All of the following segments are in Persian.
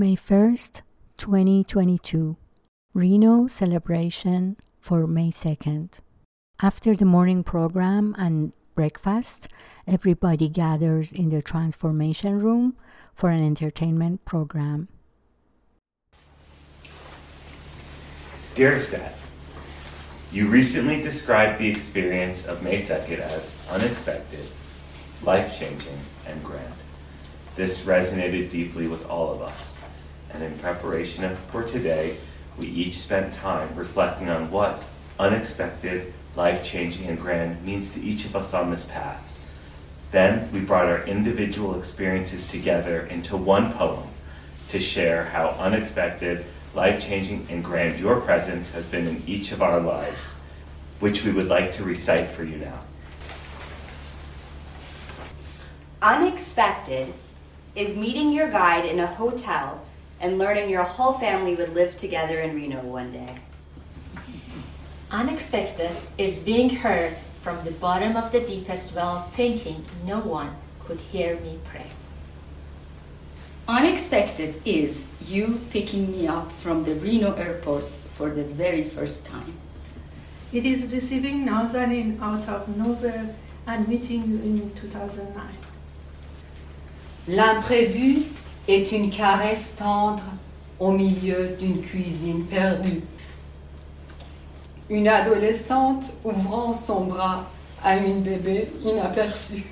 May 1st, 2022, Reno celebration for May 2nd. After the morning program and breakfast, everybody gathers in the transformation room for an entertainment program. Dearest Dad, you recently described the experience of May 2nd as unexpected, life-changing, and grand. This resonated deeply with all of us, and in preparation for today, we each spent time reflecting on what unexpected, life-changing, and grand means to each of us on this path. Then we brought our individual experiences together into one poem to share how unexpected, life-changing, and grand your presence has been in each of our lives, which we would like to recite for you now. Unexpected is meeting your guide in a hotel and learning your whole family would live together in Reno one day. Unexpected is being heard from the bottom of the deepest well, thinking no one could hear me pray. Unexpected is you picking me up from the Reno airport for the very first time. It is receiving Nazanin out of nowhere and meeting you in 2009. L'imprévu est une caresse tendre au milieu d'une cuisine perdue. Une adolescente ouvrant son bras à une bébé inaperçue.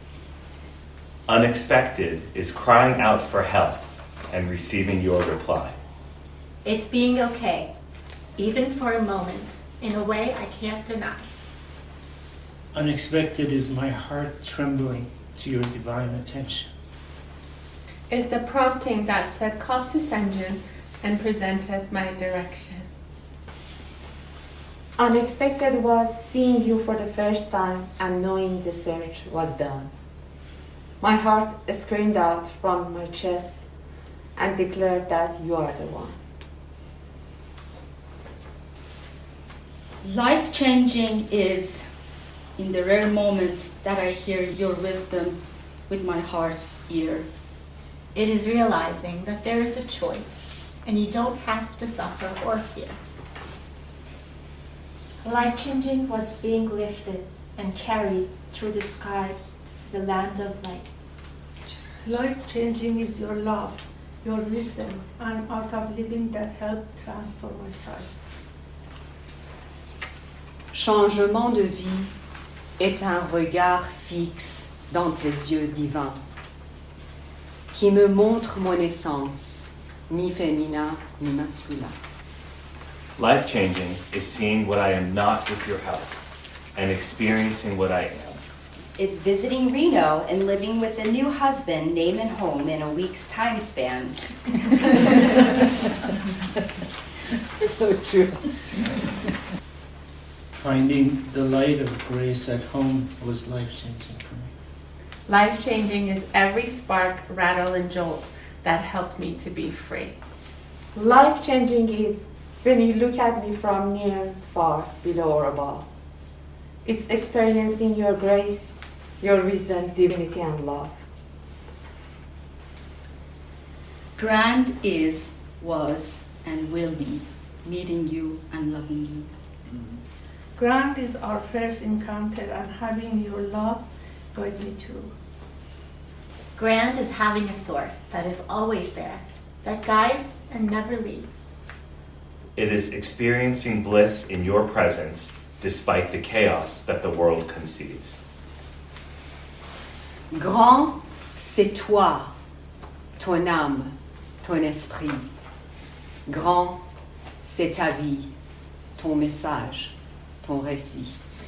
Unexpected is crying out for help and receiving your reply. It's being okay, even for a moment, in a way I can't deny. Unexpected is my heart trembling to your divine attention. Is the prompting that said Costas engine and presented my direction. Unexpected was seeing you for the first time and knowing the search was done. My heart screamed out from my chest and declared that you are the one. Life-changing is in the rare moments that I hear your wisdom with my heart's ear. It is realizing that there is a choice and you don't have to suffer or fear. Life-changing was being lifted and carried through the skies to the land of light. Life-changing is your love, your wisdom, and art of living that helped transform my soul. Changement de vie est un regard fixe dans tes yeux divins qui me montre mon essence, ni féminin ni masculin. Life-changing is seeing what I am not with your help and experiencing what I am. It's visiting Reno and living with a new husband, name and home in a week's time span. So true. Finding the light of grace at home was life-changing for me. Life-changing is every spark, rattle, and jolt that helped me to be free. Life-changing is when you look at me from near, far, below or above. It's experiencing your grace, your wisdom, divinity, and love. Grand is, was, and will be meeting you and loving you. Grand is our first encounter and having your love guide me through. Grand is having a source that is always there, that guides and never leaves. It is experiencing bliss in your presence despite the chaos that the world conceives. Grand, c'est toi, ton âme, ton esprit. Grand, c'est ta vie, ton message, ton récit.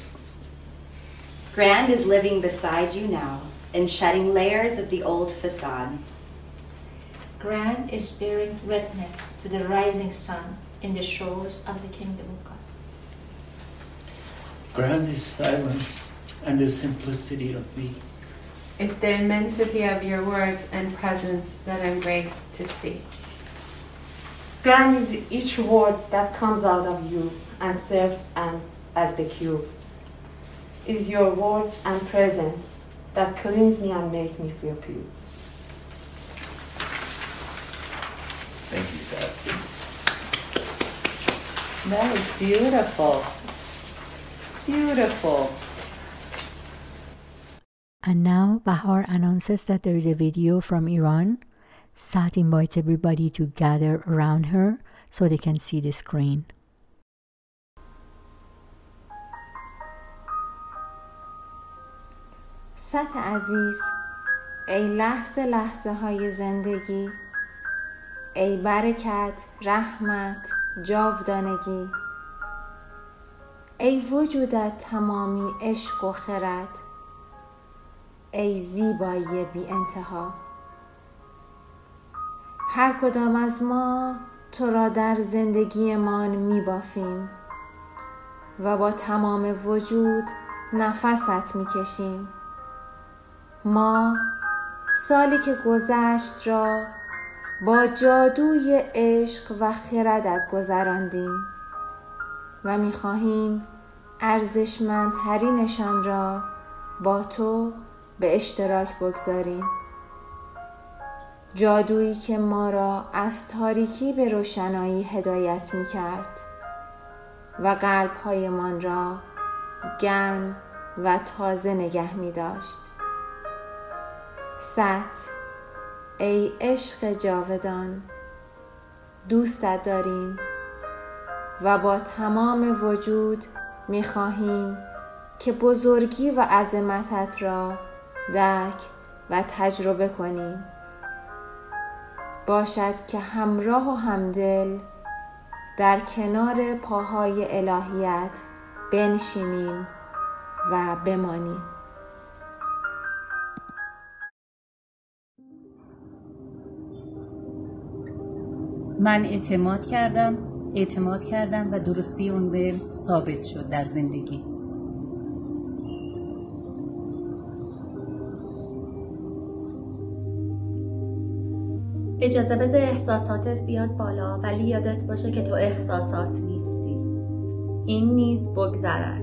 Grand is living beside you now and shedding layers of the old facade. Grand is bearing witness to the rising sun in the shores of the kingdom of God. Grand is silence and the simplicity of being. It's the immensity of your words and presence that I'm graced to see. Grand is each word that comes out of you and serves as the cure. It is your words and presence that cleanse me and make me feel pure. Thank you, Seth. That was beautiful. Beautiful. And now Bahar announces that there is a video from Iran. Sat invites everybody to gather around her so they can see the screen. سات عزیز، ای لحظه لحظه های زندگی، ای برکت، رحمت، جاودانگی، ای وجودت تمامی عشق و خرد، ای زیبایی بی انتها. هر کدام از ما تو را در زندگیمان می بافیم و با تمام وجود نفست می کشیم. ما سالی که گذشت را با جادوی عشق و خردت گذراندیم و می خواهیم ارزشمندترینشان را با تو به اشتراک بگذاریم. جادویی که ما را از تاریکی به روشنایی هدایت می کرد و قلب‌هایمان را گرم و تازه نگه می داشت. ست، ای عشق جاودان، دوستت داریم و با تمام وجود می خواهیم که بزرگی و عظمتت را درک و تجربه کنیم. باشد که همراه و همدل در کنار پاهای الهیت بنشینیم و بمانیم. من اعتماد کردم و درستی اون به ثابت شد در زندگی. اجازه بده احساساتت بیاد بالا، ولی یادت باشه که تو احساسات نیستی. این نیز بگذرد.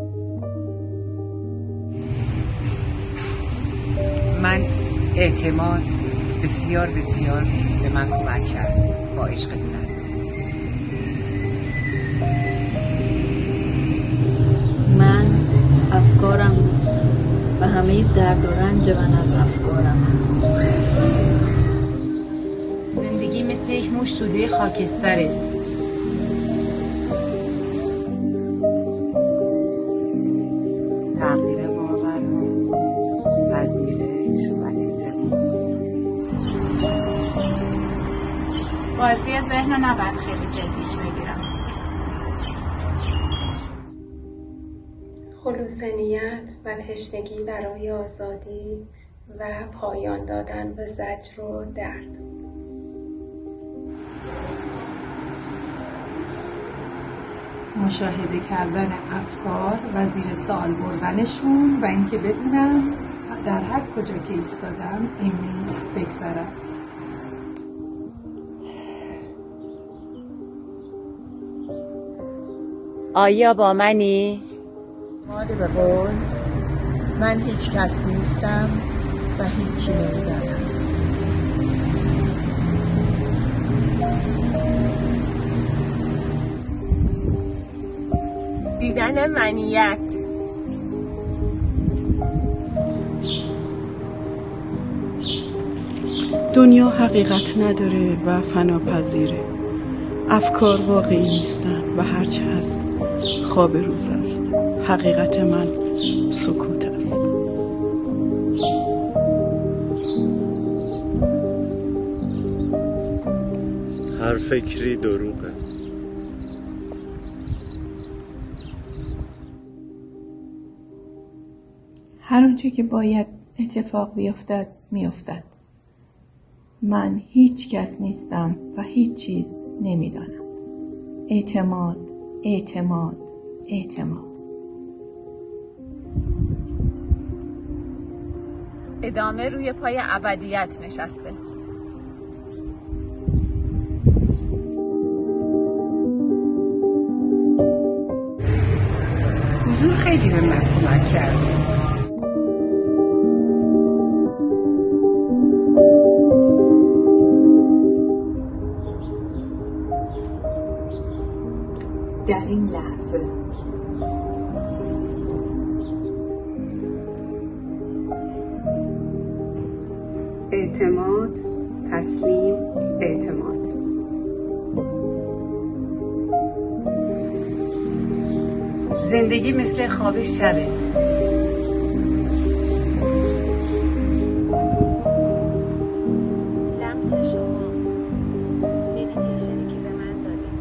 من اعتماد بسیار بسیار به من کمک کرد با عشق صد. من افکارم نیستم و همه درد و رنج من از افکارم. زندگی مثل یک مشت توده خاکستره. تغییر باورها، پذیرش و اعتماد. بازی ذهن رو نباید خیلی جدیش بگیرم. خلوص نیت و تشنگی برای آزادی و پایان دادن به زجر و درد. مشاهده کردن افکار و زیر سوال بردنشون و اینکه بدونم در هر کجا که ایستادم این نیز بگذرد. آیا با منی؟ ماده به قول من هیچ کس نیستم و هیچی نمیدانم. دیدن منیت. دنیا حقیقت نداره و فناپذیره. افکار واقعی نیستن و هرچه هست خواب روز است. حقیقت من سکوت است. هر فکری دروغه. هر اونچه که باید اتفاق بیفتد میافتد. من هیچ کس نیستم و هیچ چیز نمیدانم. اعتماد، اعتماد، اعتماد. ادامه روی پای ابدیت نشسته. حضور خیلی به من کمک کرد. در این لحظه. اعتماد، تسلیم، اعتماد. زندگی مثل خواب شبه. لمس شما، مدیتیشنی که به من دادید.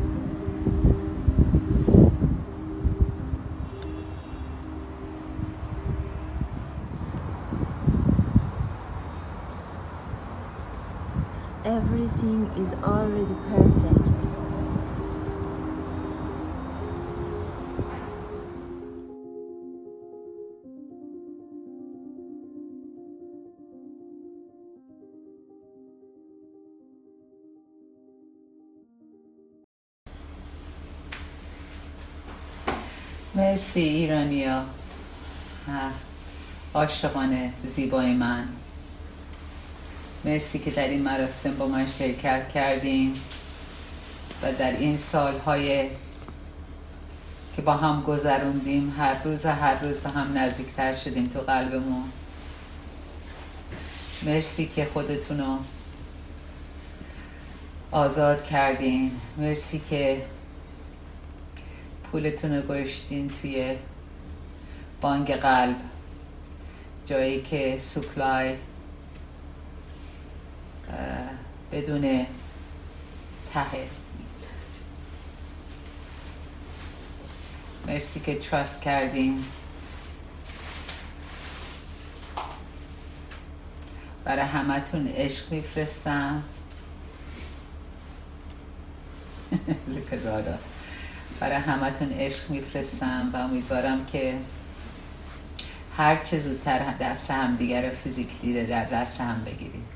Everything is already perfect. مرسی ایرانیا، عاشقان زیبای من. مرسی که در این مراسم با من شرکت کردین و در این سالهای که با هم گذروندیم هر روز به هم نزدیکتر شدیم تو قلبمون. مرسی که خودتونو آزاد کردین. مرسی که پولتون رو گذاشتین توی بانک قلب، جایی که سپلای بدون ته. مرسی که تراست کردین. برای همتون عشق میفرستم. برای همتون عشق میفرستم و امیدوارم که هر چه زودتر دست هم دیگر رو فیزیکلی در دست هم بگیرید.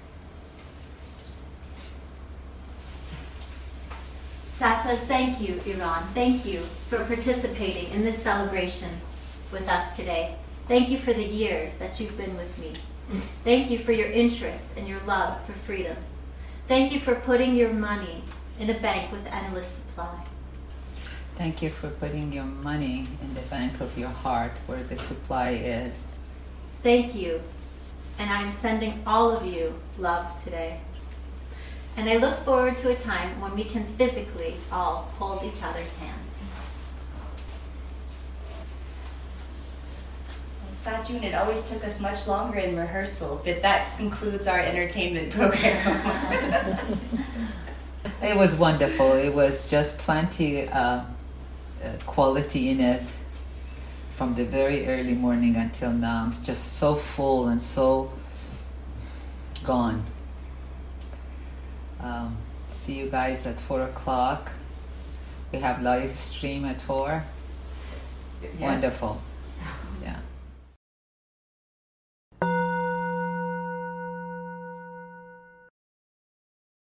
Sat says, thank you, Iran. Thank you for participating in this celebration with us today. Thank you for the years that you've been with me. Thank you for your interest and your love for freedom. Thank you for putting your money in a bank with endless supply. Thank you for putting your money in the bank of your heart where the supply is. Thank you. And I'm sending all of you love today. And I look forward to a time when we can physically all hold each other's hands. Satchun, it always took us much longer in rehearsal, but that concludes our entertainment program. It was wonderful. It was just plenty quality in it from the very early morning until now. It's just so full and so gone. See you guys at 4 o'clock. We have live stream at 4. Yeah. Wonderful.